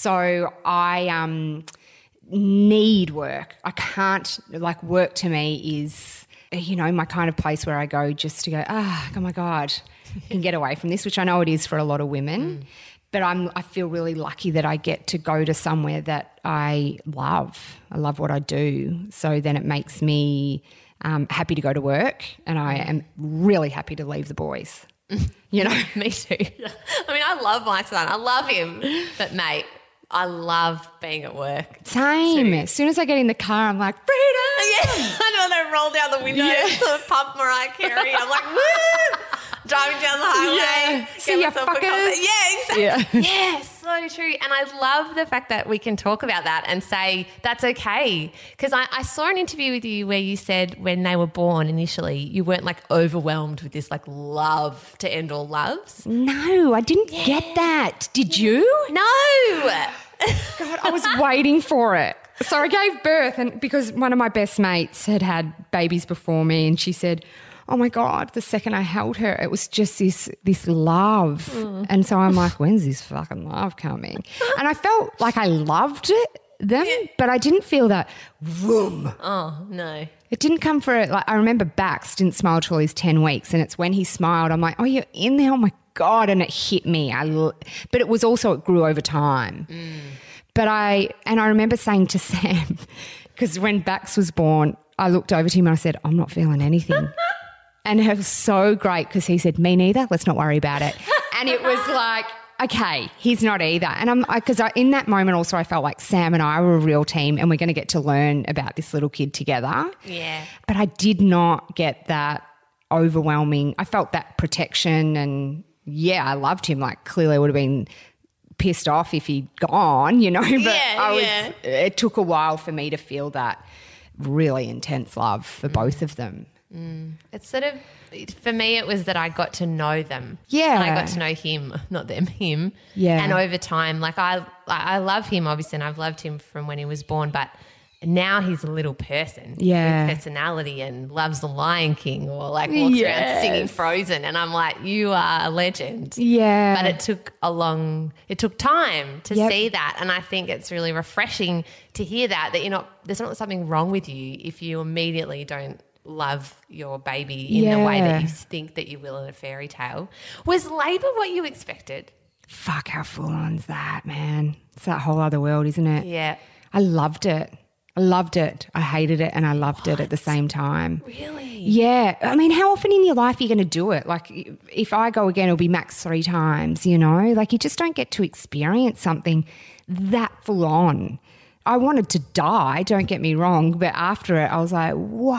So I um, need work. I can't, like work to me is, you know, my kind of place where I go just to go, ah, oh my God, I can get away from this, which I know it is for a lot of women. Mm. But I'm, I feel really lucky that I get to go to somewhere that I love. I love what I do. So then it makes me um, happy to go to work, and I am really happy to leave the boys. You know, me too. I mean, I love my son. I love him. But, mate, I love being at work. Same. Too. As soon as I get in the car, I'm like, freedom. Yeah. I know they roll down the window Yeah. to pump Mariah Carey. I'm like, woo! Driving down the highway. Yeah. See ya, fuckers. Yeah, exactly. Yeah. yeah, so true. And I love the fact that we can talk about that and say that's okay. Because I, I saw an interview with you where you said when they were born initially, you weren't like overwhelmed with this like love to end all loves. No, I didn't yeah. get that. Did you? No. God, I was waiting for it. So I gave birth, and because one of my best mates had had babies before me, and she said, oh my God, the second I held her, it was just this this love. Mm. And so I'm like, when's this fucking love coming? And I felt like I loved it, them, yeah. but I didn't feel that vroom. Oh, no. It didn't come for it. Like, I remember Bax didn't smile till he's ten weeks, and it's when he smiled, I'm like, oh, you're in there? Oh my God. And it hit me. I, but it was also, it grew over time. Mm. But I, and I remember saying to Sam, because when Bax was born, I looked over to him and I said, I'm not feeling anything. And it was so great because he said, me neither, let's not worry about it. And it was like, okay, he's not either. And I'm because I, in that moment also I felt like Sam and I were a real team and we're going to get to learn about this little kid together. Yeah. But I did not get that overwhelming, I felt that protection, and yeah, I loved him. Like clearly I would have been pissed off if he'd gone, you know, but yeah, I was, yeah. it took a while for me to feel that really intense love for mm. both of them. Mm. It's sort of, for me, it was that I got to know them. Yeah. And I got to know him, not them, him. Yeah. And over time, like I I love him, obviously, and I've loved him from when he was born, but now he's a little person Yeah. with personality and loves The Lion King or like walks Yes. around singing Frozen. And I'm like, you are a legend. Yeah. But it took a long, it took time to Yep. see that. And I think it's really refreshing to hear that, that you're not, there's not something wrong with you if you immediately don't love your baby in the way that Yeah. you think that you will in a fairy tale. Was labour what you expected? Fuck, how full on's that, man? It's that whole other world, isn't it? Yeah. I loved it. I loved it. I hated it and I loved it at the same time. Really? Yeah. I mean, how often in your life are you going to do it? Like if I go again, it'll be max three times, you know? Like you just don't get to experience something that full on. I wanted to die, don't get me wrong, but after it I was like,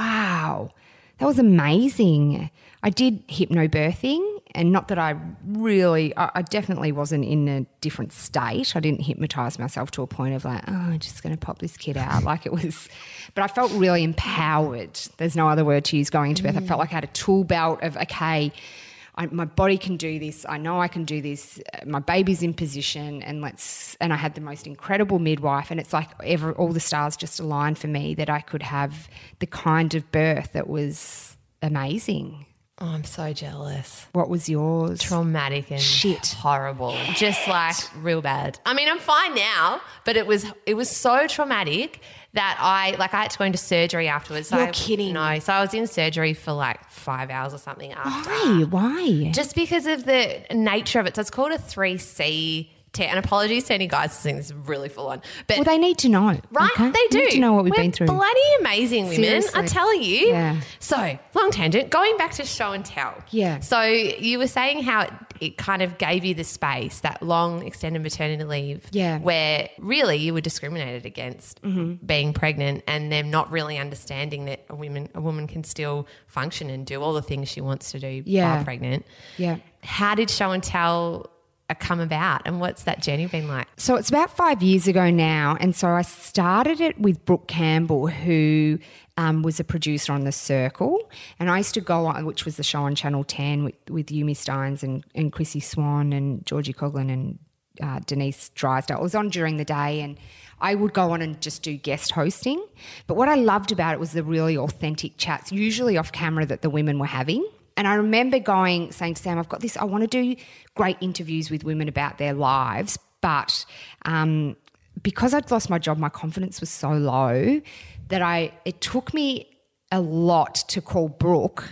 wow, that was amazing. I did hypnobirthing, and not that I really, I, I definitely wasn't in a different state. I didn't hypnotise myself to a point of like, oh, I'm just going to pop this kid out. Like it was, but I felt really empowered. There's no other word to use going into birth. I felt like I had a tool belt of, okay, I, my body can do this. I know I can do this. Uh, My baby's in position, and let's. And I had the most incredible midwife, and it's like ever all the stars just aligned for me that I could have the kind of birth that was amazing. Oh, I'm so jealous. What was yours? Traumatic and Shit. horrible. Just like real bad. I mean, I'm fine now, but it was it was so traumatic that I like I had to go into surgery afterwards. So You're I, kidding. No, so I was in surgery for like five hours or something after. Why? Why? Just because of the nature of it. So it's called a three C test. And apologies to any guys listening, this is really full on. But Well, they need to know, right? okay? They do. Need to know what we've We're been through. bloody amazing women, Seriously. I tell you. Yeah. So, long tangent, going back to show and tell. Yeah. So you were saying how it, it kind of gave you the space, that long extended maternity leave, Yeah. where really you were discriminated against being pregnant and them not really understanding that a woman a woman can still function and do all the things she wants to do Yeah. while pregnant. Yeah. How did show and tell uh, come about, and what's that journey been like? So it's about five years ago now, and so I started it with Brooke Campbell, who um, was a producer on The Circle, and I used to go on, which was the show on Channel ten with, with Yumi Steins and, and Chrissy Swan and Georgie Coughlin and uh, Denise Drysdale. It was on during the day, and I would go on and just do guest hosting. But what I loved about it was the really authentic chats, usually off camera, that the women were having. And I remember going, saying to Sam, I've got this, I want to do great interviews with women about their lives, but um, because I'd lost my job, my confidence was so low that I it took me a lot to call Brooke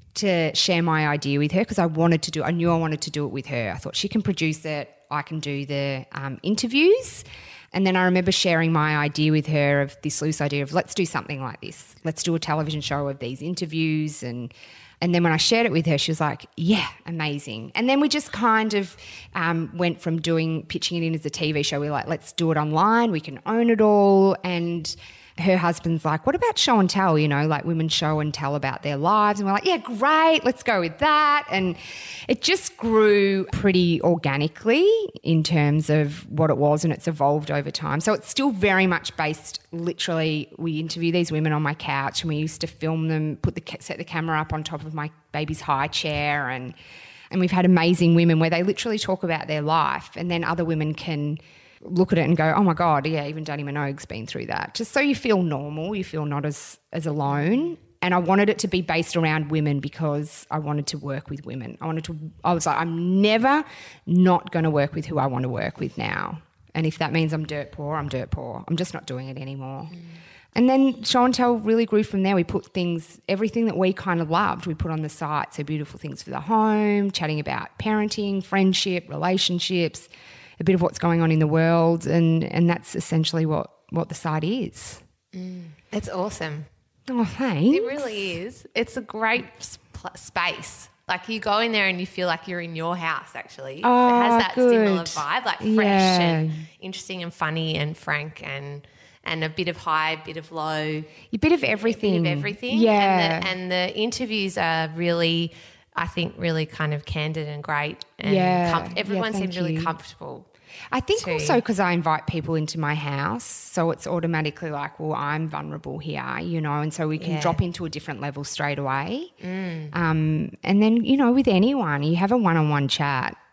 to share my idea with her, because I wanted to do, I knew I wanted to do it with her. I thought she can produce it, I can do the um, interviews. And then I remember sharing my idea with her of this loose idea of let's do something like this. Let's do a television show of these interviews. And and then when I shared it with her, she was like, yeah, amazing. And then we just kind of um, went from doing, pitching it in as a T V show. We were like, let's do it online. We can own it all. And her husband's like, what about show and tell, you know, like women show and tell about their lives? And we're like, yeah, great, let's go with that. And it just grew pretty organically in terms of what it was, and it's evolved over time. So it's still very much based, literally, we interview these women on my couch, and we used to film them, put the set the camera up on top of my baby's high chair, and and we've had amazing women where they literally talk about their life, and then other women can look at it and go, oh my God, yeah, even Danny Minogue's been through that. Just so you feel normal, you feel not as, as alone. And I wanted it to be based around women because I wanted to work with women. I wanted to, I was like, I'm never not going to work with who I want to work with now. And if that means I'm dirt poor, I'm dirt poor. I'm just not doing it anymore. Mm. And then Show and Tell really grew from there. We put things, everything that we kind of loved, we put on the site. So beautiful things for the home, chatting about parenting, friendship, relationships, a bit of what's going on in the world, and, and that's essentially what, what the site is. Mm. It's awesome. Oh, thanks. It really is. It's a great sp- space. Like you go in there and you feel like you're in your house actually. Oh, it has that good. similar vibe, like fresh Yeah. and interesting and funny and frank and and a bit of high, bit of low. A bit of everything. A bit of everything. Yeah. And the, and the interviews are really, I think, really kind of candid and great. And Yeah. com- everyone Yeah, seems thank really you. comfortable. I think too. also because I invite people into my house, so it's automatically like, well, I'm vulnerable here, you know, and so we can Yeah. drop into a different level straight away. Mm. Um, and then, you know, with anyone, you have a one-on-one chat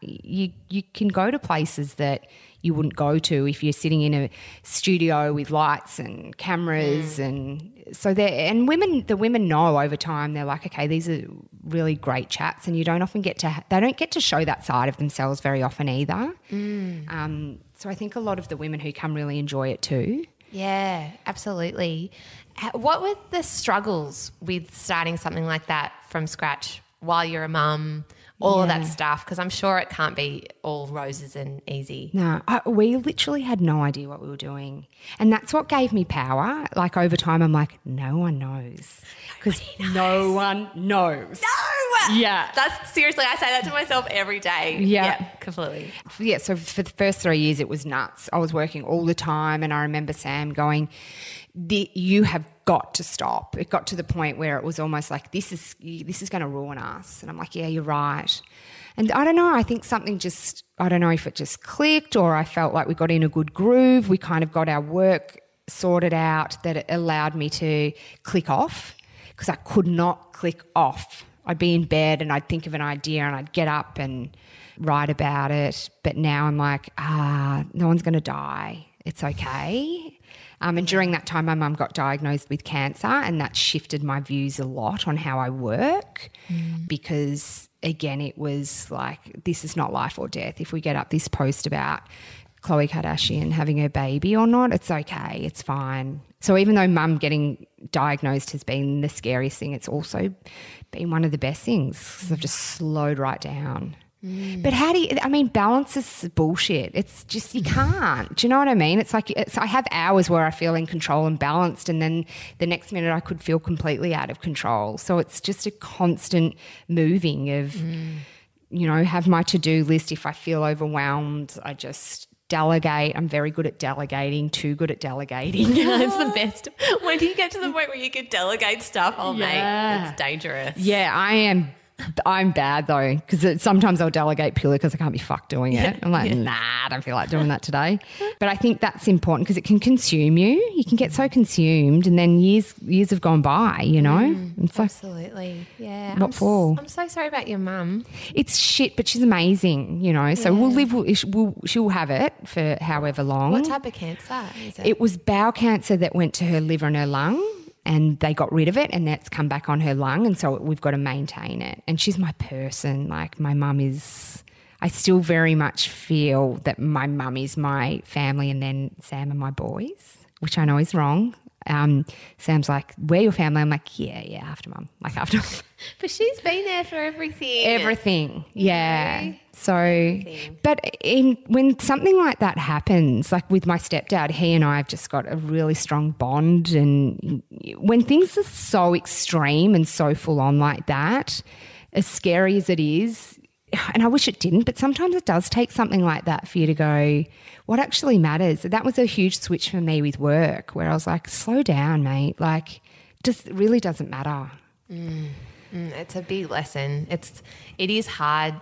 you you can go to places that you wouldn't go to if you're sitting in a studio with lights and cameras. Mm. And so they and women, the women know over time, they're like, okay, these are really great chats, and you don't often get to, they don't get to show that side of themselves very often either. Mm. Um, so I think a lot of the women who come really enjoy it too. Yeah, absolutely. What were the struggles with starting something like that from scratch while you're a mum? All yeah. of that stuff, because I'm sure it can't be all roses and easy. No, I, we literally had no idea what we were doing. And that's what gave me power. Like over time, I'm like, no one knows. Because no one knows. No! Yeah. That's seriously, I say that to myself every day. Yeah. Yeah, completely. Yeah, so for the first three years, it was nuts. I was working all the time, and I remember Sam going, the, you have got to stop. It got to the point where it was almost like, this is this is going to ruin us. And I'm like, yeah, you're right. And I don't know, I think something just, I don't know if it just clicked, or I felt like we got in a good groove. We kind of got our work sorted out that it allowed me to click off, because I could not click off. I'd be in bed and I'd think of an idea and I'd get up and write about it. But now I'm like, ah, no one's going to die. It's okay. Um, and during that time, my mum got diagnosed with cancer, and that shifted my views a lot on how I work mm. because, again, it was like, this is not life or death. If we get up this post about Khloe Kardashian having her baby or not, it's okay, it's fine. So even though mum getting diagnosed has been the scariest thing, it's also been one of the best things, because I've just slowed right down. Mm. But how do you, I mean, balance is bullshit. It's just, you can't. Do you know what I mean? It's like, it's, I have hours where I feel in control and balanced, and then the next minute I could feel completely out of control. So it's just a constant moving of, mm. you know, have my to-do list. If I feel overwhelmed, I just delegate. I'm very good at delegating, too good at delegating. It's the best. When do you get to the point where you can delegate stuff? Oh, yeah. Mate, it's dangerous. Yeah, I am. I'm bad though, because sometimes I'll delegate purely because I can't be fucked doing it. I'm like, yeah. nah, I don't feel like doing that today. But I think that's important because it can consume you. You can get so consumed, and then years years have gone by, you know. Mm, so, absolutely, yeah. What I'm for? S- I'm so sorry about your mum. It's shit, but she's amazing, you know. So yeah. we'll live. We'll, she'll have it for however long. What type of cancer is it? It was bowel cancer that went to her liver and her lung, and they got rid of it, and that's come back on her lung, and so we've got to maintain it. And she's my person. Like, my mum is, I still very much feel that my mum is my family, and then Sam and my boys, which I know is wrong. Um, Sam's like, we're your family. I'm like, yeah, yeah, after mum, like after mum. But she's been there for everything. Everything, yeah. You know? So, everything. But in, when something like that happens, like with my stepdad, he and I have just got a really strong bond. And when things are so extreme and so full on like that, as scary as it is, and I wish it didn't, but sometimes it does take something like that for you to go, what actually matters? That was a huge switch for me with work, where I was like, slow down, mate. Like, just it really doesn't matter. Mm, mm, it's a big lesson. It's it is hard.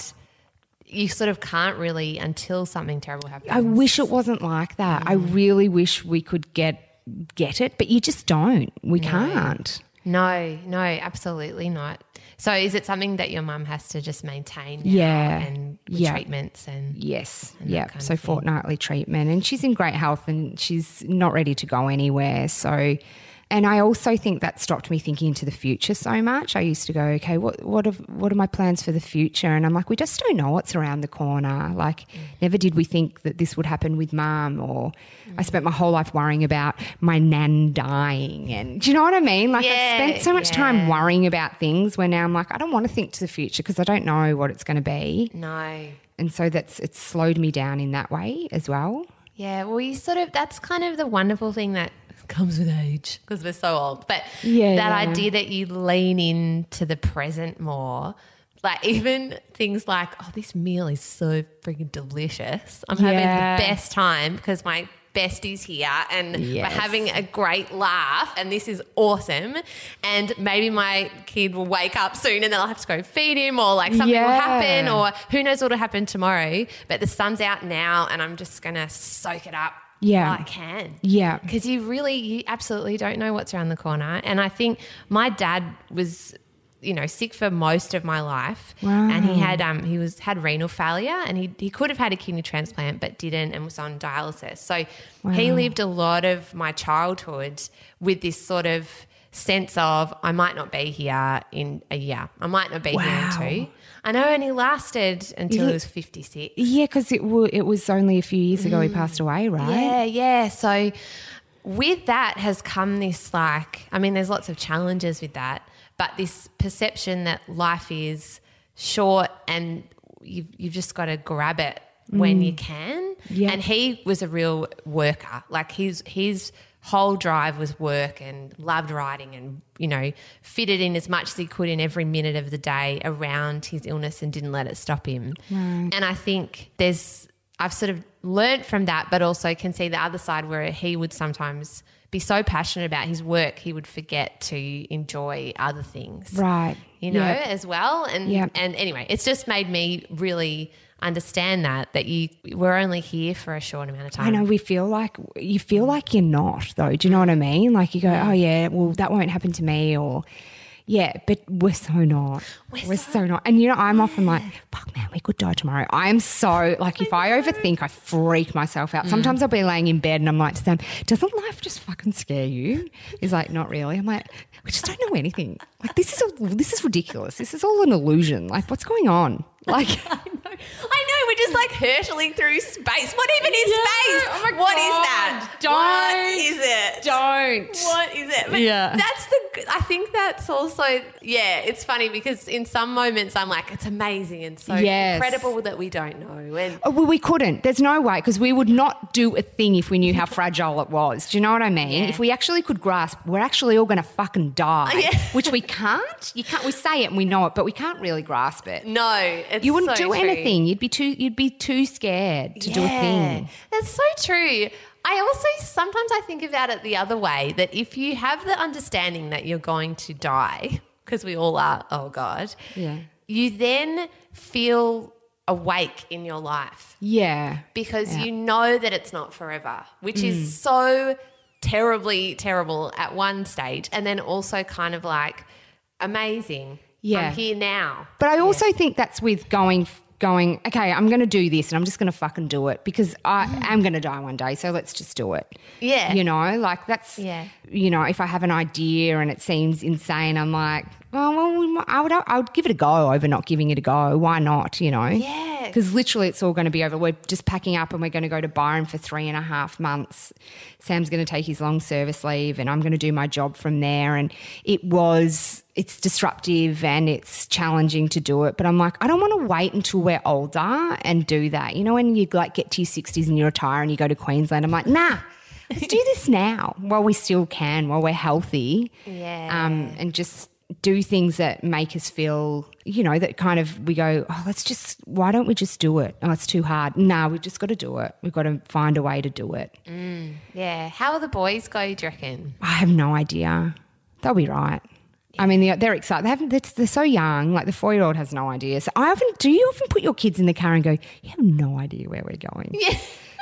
You sort of can't really until something terrible happens. I wish it wasn't like that. Mm. I really wish we could get get it, but you just don't. We no. can't. No, no, absolutely not. So is it something that your mum has to just maintain now? Yeah. And with yeah. treatments and yes, and yeah. So fortnightly treatment, and she's in great health and she's not ready to go anywhere. So, and I also think that stopped me thinking into the future so much. I used to go, okay, what what are, what are my plans for the future? And I'm like, we just don't know what's around the corner. Like, mm. never did we think that this would happen with mum, or mm. I spent my whole life worrying about my nan dying. And do you know what I mean? Like, yeah, I've spent so much yeah. time worrying about things where now I'm like, I don't want to think to the future because I don't know what it's going to be. No. And so that's it's slowed me down in that way as well. Yeah, well, you sort of, that's kind of the wonderful thing that comes with age, because we're so old. But yeah, that yeah. idea that you lean into the present more, like even things like, oh, this meal is so freaking delicious. I'm having yeah. the best time because my bestie's here and yes. we're having a great laugh and this is awesome. And maybe my kid will wake up soon and then I'll have to go feed him, or like something yeah. will happen, or who knows what will happen tomorrow. But the sun's out now and I'm just going to soak it up. Yeah. While I can. Yeah. Because you really, you absolutely don't know what's around the corner. And I think my dad was you know, sick for most of my life. Wow. And he had um he was had renal failure, and he he could have had a kidney transplant but didn't, and was on dialysis. So Wow. he lived a lot of my childhood with this sort of sense of I might not be here in a year. I might not be Wow. here in two. I know, and he lasted until Yeah. he was fifty-six. Yeah, because it, w- it was only a few years ago he passed away, right? Yeah, yeah. So with that has come this like, I mean, there's lots of challenges with that, but this perception that life is short and you've, you've just got to grab it when you can. Yeah. And he was a real worker. Like his his whole drive was work, and loved writing, and, you know, fitted in as much as he could in every minute of the day around his illness and didn't let it stop him. Right. And I think there's, I've sort of learnt from that, but also can see the other side where he would sometimes be so passionate about his work he would forget to enjoy other things. Right. You know, Yeah. as well. And Yeah. and anyway, it's just made me really understand that that you we're only here for a short amount of time. I know we feel like you feel like you're not though. Do you know what I mean? Like you go, oh yeah, well that won't happen to me, or yeah, but we're so not. We're We're, so- so, not. And you know, I'm often like, fuck man, we could die tomorrow. I am so like, if I, overthink, I freak myself out. Sometimes I'll be laying in bed and I'm like to Sam, doesn't life just fucking scare you? He's like, not really. I'm like, we just don't know anything. Like this is all, this is ridiculous. This is all an illusion. Like what's going on? Like I know. I know. We're just like hurtling through space. What even is Yeah, space? oh my What is God, that? don't. What is it? don't. What is it? But Yeah. that's the. I think that's also. Yeah, it's funny because in some moments I'm like, it's amazing and so Yes. incredible that we don't know. And Oh, well, we couldn't. There's no way, because we would not do a thing if we knew how fragile it was. Do you know what I mean? Yeah. If we actually could grasp, we're actually all going to fucking die, Yeah. which we can't. You can't. We say it and we know it, but we can't really grasp it. no, it's You wouldn't so do true. anything. You'd be too. You'd be too scared to do a thing. That's so true. I also sometimes I think about it the other way, that if you have the understanding that you're going to die, because we all are, oh God, Yeah. you then feel awake in your life Yeah. because Yeah. you know that it's not forever, which is so terribly terrible at one stage, and then also kind of like amazing. Yeah. I'm here now. But I also think that's with going, going, okay, I'm going to do this and I'm just going to fucking do it because I am going to die one day. So let's just do it. Yeah. You know, like that's, Yeah. you know, if I have an idea and it seems insane, I'm like, oh, well, we might- I would, I would give it a go over not giving it a go. Why not, you know? Yeah. Because literally it's all going to be over. We're just packing up and we're going to go to Byron for three and a half months. Sam's going to take his long service leave and I'm going to do my job from there. And it was, it's disruptive and it's challenging to do it. But I'm like, I don't want to wait until we're older and do that. You know, when you like get to your sixties and you retire and you go to Queensland, I'm like, nah, let's do this now while we still can, while we're healthy. Yeah. Um, and just do things that make us feel, you know, that kind of we go, oh, let's just, why don't we just do it? Oh, it's too hard. No, we've just got to do it. We've got to find a way to do it. Yeah. How will the boys go, do you reckon? I have no idea. They'll be right. I mean, they're, they're excited. They haven't, they're, they're so young. Like the four-year-old has no idea. So I often, do you often put your kids in the car and go, you have no idea where we're going? Yeah.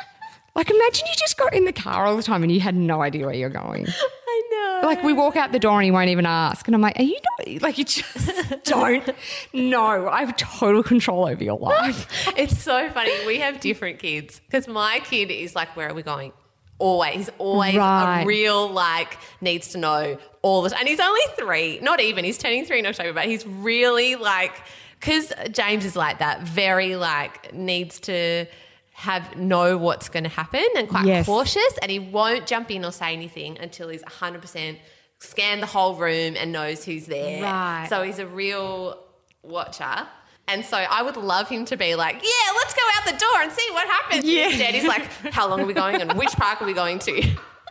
Like imagine you just got in the car all the time and you had no idea where you're going. I know. Like we walk out the door and he won't even ask. And I'm like, are you not, like you just don't know. I have total control over your life. It's so funny. We have different kids because my kid is like, where are we going? Always. He's always Right. a real, like, needs to know all the time. And he's only three. Not even. He's turning three in October, but he's really like, because James is like that, very like, needs to have know what's going to happen and quite Yes. cautious, and he won't jump in or say anything until he's one hundred percent scanned the whole room and knows who's there. Right. So he's a real watcher. And so I would love him to be like, yeah, let's go out the door and see what happens. Yeah. Instead, he's like, how long are we going and which park are we going to?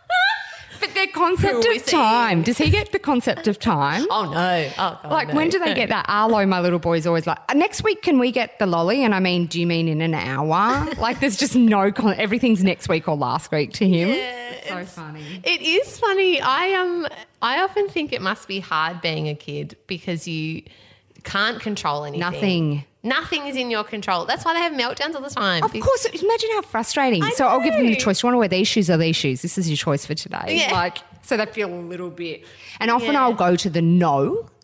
But their Who concept are we of time, does he get the concept of time? Oh, no. Oh, God, Like no. when do they get that? Arlo, my little boy's always like, next week can we get the lolly? And I mean, do you mean in an hour? Like there's just no, con- everything's next week or last week to him. Yeah, It's so it's- funny. It is funny. I um, I often think it must be hard being a kid because you can't control anything. Nothing. Nothing is in your control. That's why they have meltdowns all the time. Of course, imagine how frustrating. I so I'll give them the know. choice. Do you want to wear these shoes or these shoes? This is your choice for today. Yeah. Like, so they feel a little bit. And often Yeah. I'll go to the no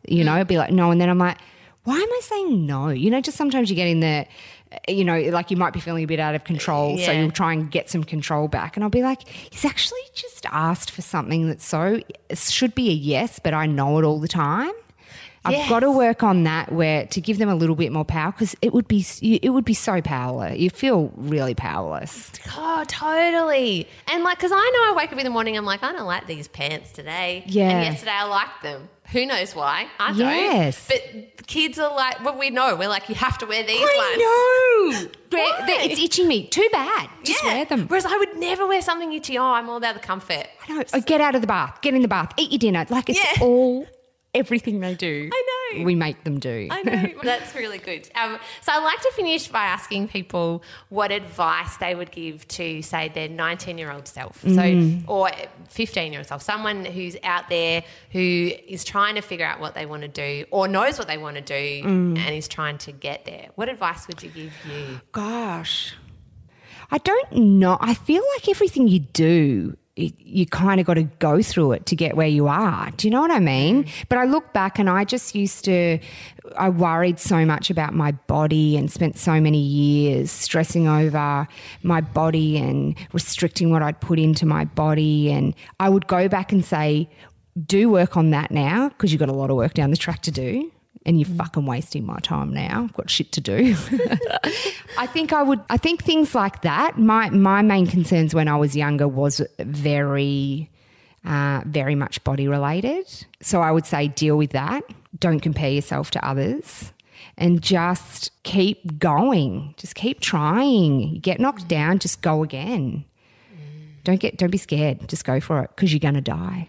you know, be like, no. And then I'm like, why am I saying no? You know, just sometimes you get in the, you know, like you might be feeling a bit out of control, Yeah. so you'll try and get some control back. And I'll be like, he's actually just asked for something that's so, it should be a yes, but I know it all the time. I've Yes. got to work on that where to give them a little bit more power, because it would be it would be so powerless. You feel really powerless. Oh, totally. And like, because I know I wake up in the morning, I'm like, I don't like these pants today. Yeah. And yesterday I liked them. Who knows why? I don't. Yes. But kids are like, well, we know. We're like, you have to wear these ones. I know. Why? They're- they're- It's itching me. Too bad. Just Yeah. wear them. Whereas I would never wear something itchy. Oh, I'm all about the comfort. I know. Oh, get out of the bath. Get in the bath. Eat your dinner. Like it's Yeah. all, everything they do. I know. We make them do. I know. That's really good. Um, so I like to finish by asking people what advice they would give to, say, their nineteen-year-old self, so or fifteen-year-old self, someone who's out there who is trying to figure out what they want to do or knows what they want to do and is trying to get there. What advice would you give you? Gosh. I don't know. I feel like everything you do, it, you kind of got to go through it to get where you are. Do you know what I mean? But I look back and I just used to, I worried so much about my body and spent so many years stressing over my body and restricting what I'd put into my body. And I would go back and say, do work on that now, because you've got a lot of work down the track to do. And you're fucking wasting my time now. I've got shit to do. I think I would, I think things like that, my, my main concerns when I was younger was very, uh, very much body related. So I would say deal with that. Don't compare yourself to others and just keep going. Just keep trying. You get knocked down, just go again. Don't get, don't be scared. Just go for it, because you're going to die.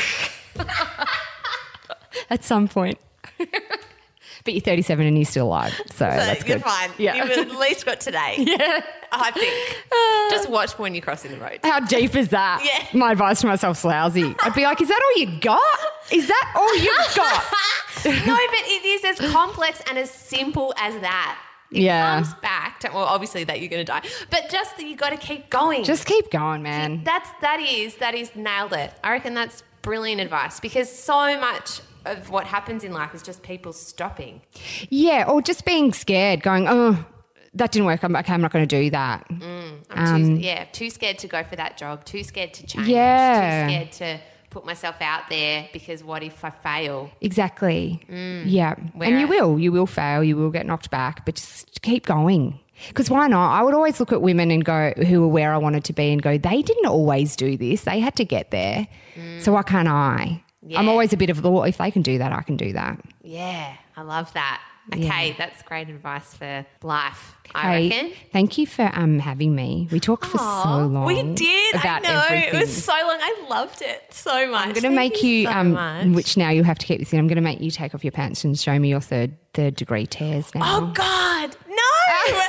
At some point. But you're thirty-seven and you're still alive, so, that's you're good. fine. Yeah. You've at least got today. Yeah. I think. Just watch when you're crossing the road. How deep is that? Yeah. My advice to myself's lousy. I'd be like, is that all you got? Is that all you've got? No, but it is as complex and as simple as that. It Yeah. comes back to, well, obviously that you're going to die, but just that you got to keep going. Just keep going, man. That's, that is, that is nailed it. I reckon that's brilliant advice, because so much of what happens in life is just people stopping. Yeah, or just being scared, going, oh, that didn't work. I'm, okay, I'm not going to do that. I'm Um, too, yeah, too scared to go for that job, too scared to change, Yeah. too scared to put myself out there, because what if I fail? Exactly. Yeah. Where- And you will. You will fail. You will get knocked back, but just keep going. Because why not? I would always look at women and go, who were where I wanted to be, and go, they didn't always do this. They had to get there. So why can't I? Yeah. I'm always a bit of, well, if they can do that, I can do that. Yeah, I love that. Okay, Yeah. that's great advice for life, I Hey, reckon. thank you for um, having me. We talked for so Aw, long. We did. About I know. everything. It was so long. I loved it so much. I'm going to make you, so um, much. which now you'll have to keep this in. I'm going to make you take off your pants and show me your third third degree tears now. Oh, God. No.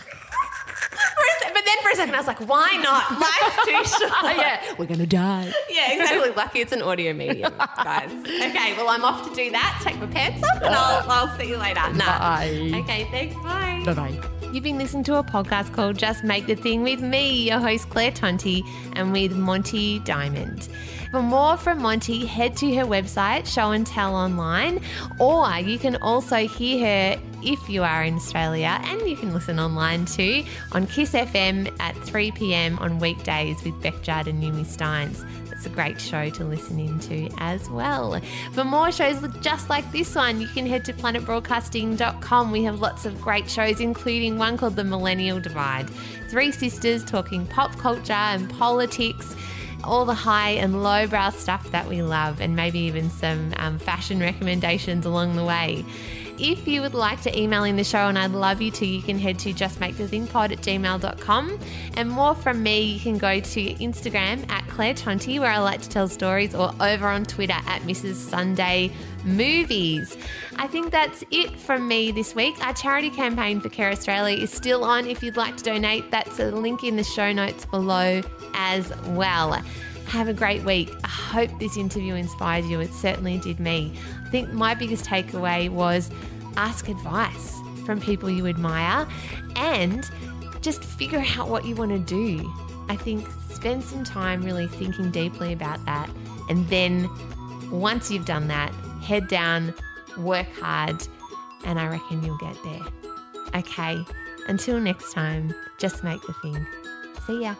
For a sec- but then for a second I was like, why not? Life's too short. yeah, we're going to die. Yeah, exactly. Lucky it's an audio medium, guys. Okay, well, I'm off to do that. Take my pants off and I'll, I'll see you later. Nah. Bye. Okay, thanks. Bye. Bye-bye. You've been listening to a podcast called Just Make the Thing with me, your host Claire Tonti, and with Monty Diamond. For more from Monty, head to her website, Show and Tell Online, or you can also hear her if you are in Australia, and you can listen online too on Kiss F M at three p.m. on weekdays with Beck Judd and Yumi Steins. It's a great show to listen into as well. For more shows just like this one, you can head to planet broadcasting dot com. We have lots of great shows, including one called The Millennial Divide. Three sisters talking pop culture and politics, all the high and lowbrow stuff that we love, and maybe even some um, fashion recommendations along the way. If you would like to email in the show, and I'd love you to, you can head to justmakethethingpod at gmail dot com. And more from me, you can go to Instagram at Claire Tonti, where I like to tell stories, or over on Twitter at Missus Sunday Movies. I think that's it from me this week. Our charity campaign for Care Australia is still on. If you'd like to donate, that's a link in the show notes below as well. Have a great week. I hope this interview inspired you. It certainly did me. I think my biggest takeaway was ask advice from people you admire and just figure out what you want to do. I think spend some time really thinking deeply about that, and then once you've done that, head down, work hard, and I reckon you'll get there. Okay, until next time, just make the thing. See ya.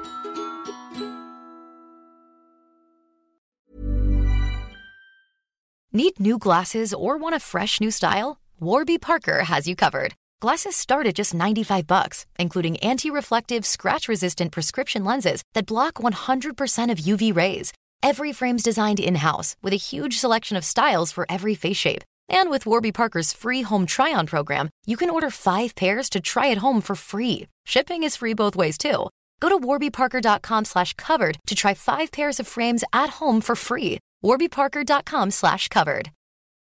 Need new glasses or want a fresh new style? Warby Parker has you covered. Glasses start at just ninety-five bucks, including anti-reflective, scratch-resistant prescription lenses that block one hundred percent of U V rays. Every frame's designed in-house with a huge selection of styles for every face shape. And with Warby Parker's free home try-on program, you can order five pairs to try at home for free. Shipping is free both ways, too. Go to warbyparker.com slash covered to try five pairs of frames at home for free. warbyparker.com slash covered.